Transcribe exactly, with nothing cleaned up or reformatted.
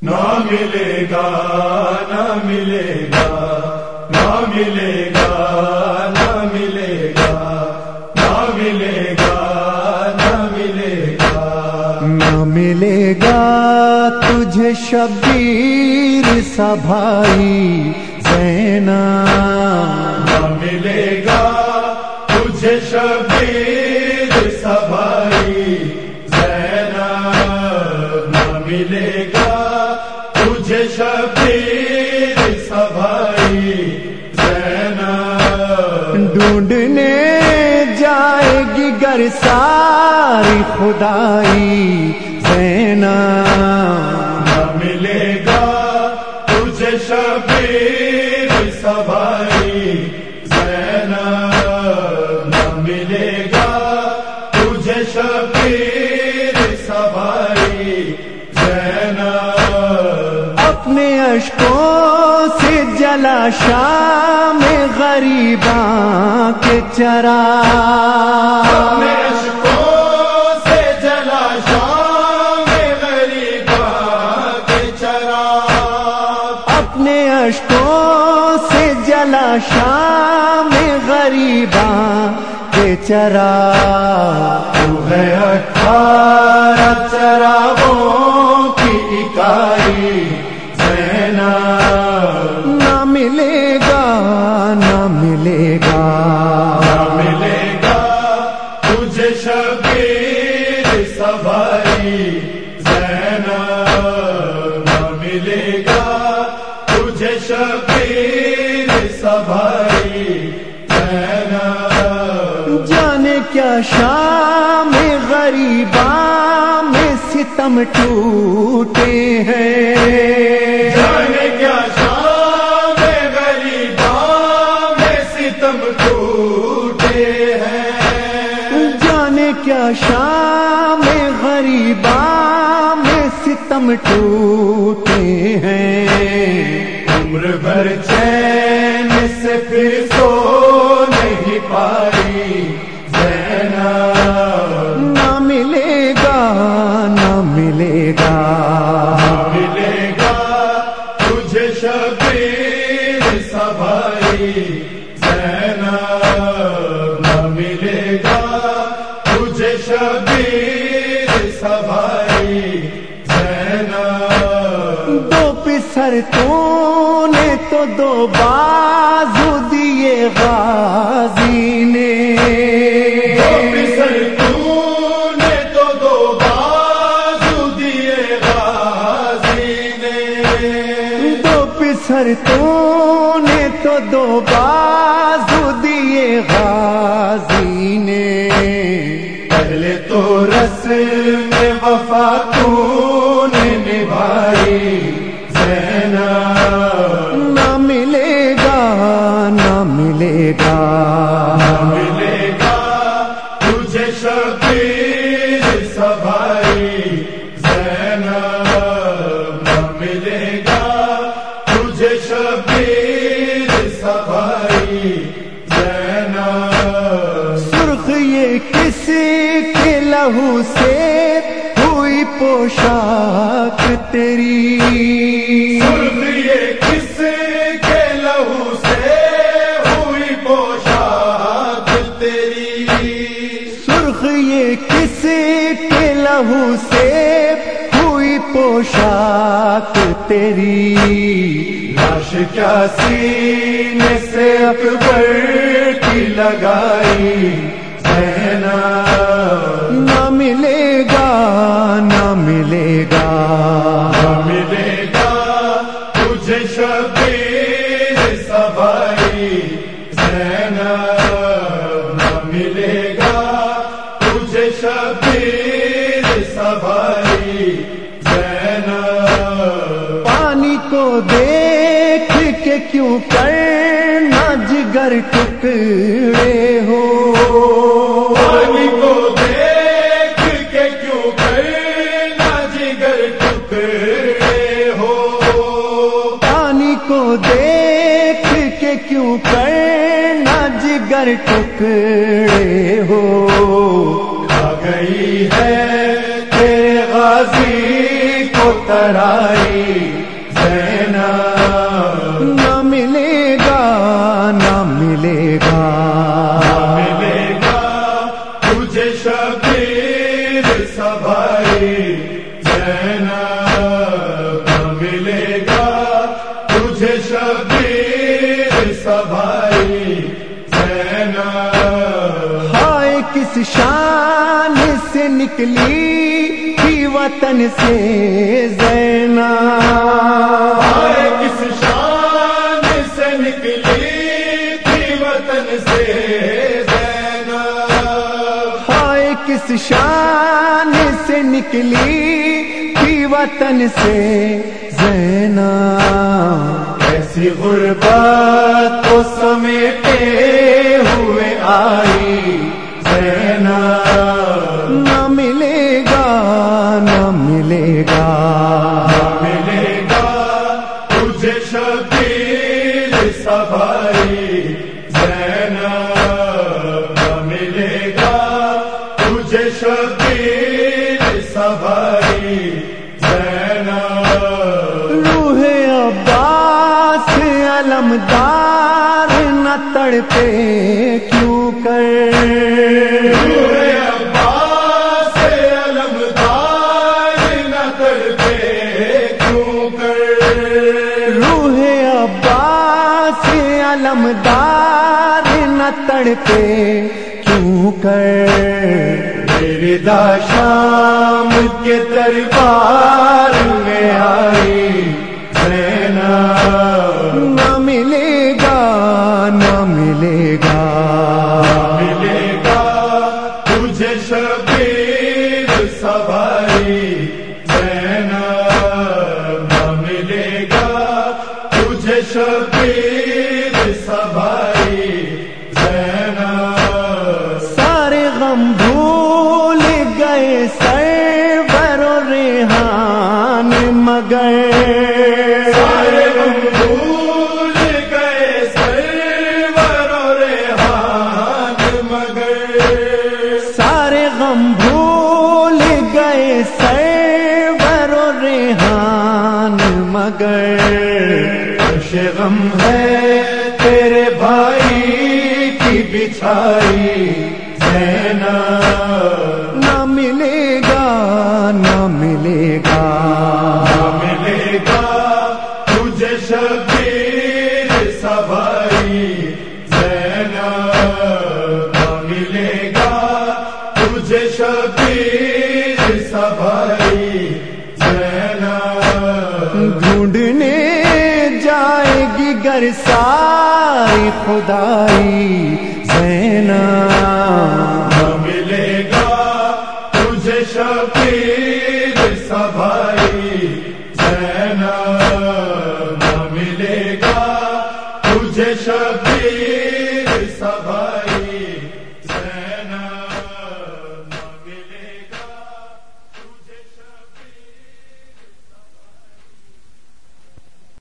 نہ ملے گا نہ ملے گا نہ ملے گا نہ ملے گا نہ ملے گا نہ ملے گا نہ ملے گا تجھے شبیر سا بھائی زینب، نہ ملے گا تجھے شبیر سا بھائی زینب، نہ ملے گا تجھے شبیر سا بھائی زینب، ڈھونڈنے جائے گی گر ساری خدائی زینب، نہ ملے گا تجھے شبیر سا بھائی زینب، نہ ملے گا تجھے شبیر سا بھائی زینب، اپنے اشکوں سے جلا شام غریباں کے چراغ، اپنے اشکوں سے جلا شام غریباں کے چراغ، اپنے اشکوں سے جلا شام غریباں کے چراغ، تو ہے اٹھارہ چراغوں کی اکائی زینب، نہ ملے گا نہ ملے گا نہ ملے گا تجھے شبیر سا بھائی زینب، نہ ملے گا تجھے شبیر سا بھائی زینب، جانے کیا شام غریباں میں ستم ٹوٹے ہیں، جانے کیا شام غریباں میں ستم ٹوٹے ہیں، جانے کیا شام غریباں میں ستم ٹوٹے ہیں، عمر بھر چین سے پھر سو نہیں پائی زینب، نہ ملے گا نہ ملے گا نہ ملے گا تجھے شبیر سا بھائی زینب، نہ ملے گا تجھے شبیر سا بھائی زینب، دو پسر تو نے تو دو بازو دیے غازی نے، دو پسر تو نے تو دو بازو دیے غازی نے، دو پسر تو نے تو دو بازو دیے غازی نے، پہلے تو رسم وفا تو نے نبھائی زینب، نہ ملے گا نہ ملے گا نہ ملے گا تجھے شبیر سا بھائی زینب، نہ ملے گا تجھے شبیر سا بھائی زینب، سرخ یہ کس کے لہو سے ہوئی پوشاک تیری، سرخ یہ کس کے لہو سے ہوئی پوشاک تیری، سرخ یہ کس کے لہو سے ہوئی پوشاک تیری، لاش کیا سینے سے اکبر کی لگائی زینب، نہ ملے گا نہ ملے گا نہ ملے گا تجھے شبیر سا بھائی زینب، نہ ملے گا تجھے شبیر سا بھائی زینب، پانی کو دیکھ کے کیوں کرنا جگر ٹکڑے ہو، پانی کو دیکھ کے کیوں کرنا جگر ٹکڑے ہو، پانی کو دیکھ کے کیوں کرنا جگر ٹکڑے ہو، آ گئی ہے تیرے غازی کو کر آئی زینب، نہ ملے گا نہ ملے گا ملے گا تجھے شبیر سبائی زینب، نہ ملے گا تجھے شبیر سبائی زینب۔ ہائے کس شان سے نکلی تھی وطن سے زینب، ہائے کس شان سے نکلی تھی وطن سے زینب، ہائے کس شان سے نکلی تھی وطن سے زینب، ایسی غربت کو سمیٹے ہوئے آئی زینب، نہ ملے گا نہ ملے گا ملے گا تجھے شبیر سبائی زینب، نہ ملے گا تجھے شبیر سبائی زینب۔ روح عباس علمدار نہ تڑپے کیوں کر، روح عباس علمدار نہ تڑپے کیوں کر، روح عباس علمدار نہ تڑپے کیوں کر، میری دا شام کے دربار میں آئی زینب، نہ ملے گا نہ ملے گا ملے گا تجھے شبیر سبائی زینب، نہ ملے گا تجھے شبیر سبائی زینب۔ سارے غم بھول گئے سرور و ریحان مگر، سارے غم بھول گئے سرور و ریحان مگر، سارے غم بھول گئے سرور و ریحان مگر، عرش غم ہے تیرے بھائی کی بچھائی زینب، نہ ملے گا نہ ملے گا نہ ملے گا تجھے شبیر سبائی زینب، نہ ملے گا تجھے شبیر سبائی زینب۔ ڈھونڈنے جائے گی گر ساری خدائی زینب، نہ ملے گا تجھے شبیر سبائی زینب، نہ ملے گا تجھے شبیر